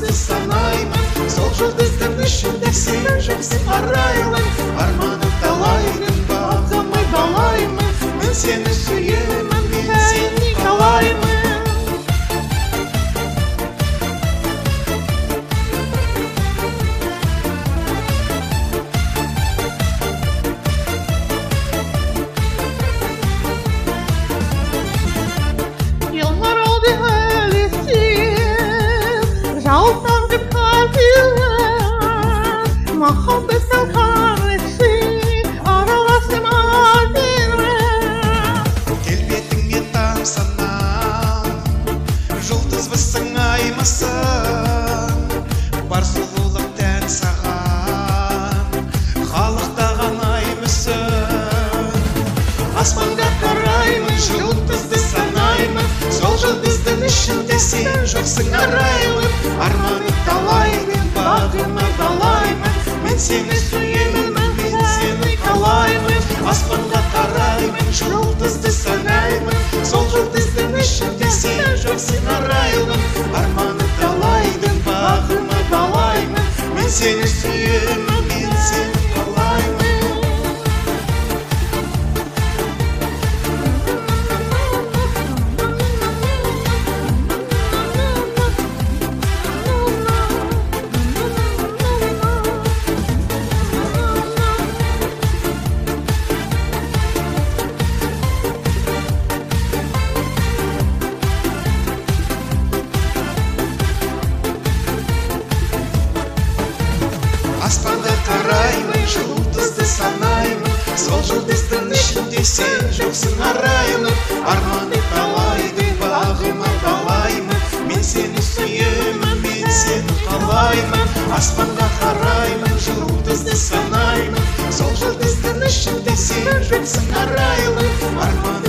жұлдызды санаймын, сол жұлдыздың ішінде сен жоқсың арайлым. Арманы талайдың бағымы балаймын, мен сені сүйемін, мен сені қалаймын. Muhabbetin karesi aralasın adını. Келбетіңе тамсанам, жұлдызбысың аймысың, бар сұлулық тән саған, халықтаған аймысың. Аспанға қараймын, жұлдызды санаймын, сол жұлдыздың ішінде сен жоқсың арайлым. Арманы талайдың бағыма балаймын, мен сені сүйемін, мен сені қалаймын. Аспанға қараймын, жұлдызды санаймын, сол жұлдыздың ішінде сен жоқсың арайлым. Арманы талайдың бағыма балаймын, мен сені сүйемін, мен сені қалаймын. Аспанға қараймын, жұлдызды санаймын, сол жұлдыздың ішінде сен жоқсың арайлым. Арманы талайдың бағыма балаймын, мен сені сүйемін, мен сені қалаймын. Аспанға қараймын, жұлдызды санаймын, сол жұлдыздың ішінде сен жоқсың арайлым. Арманы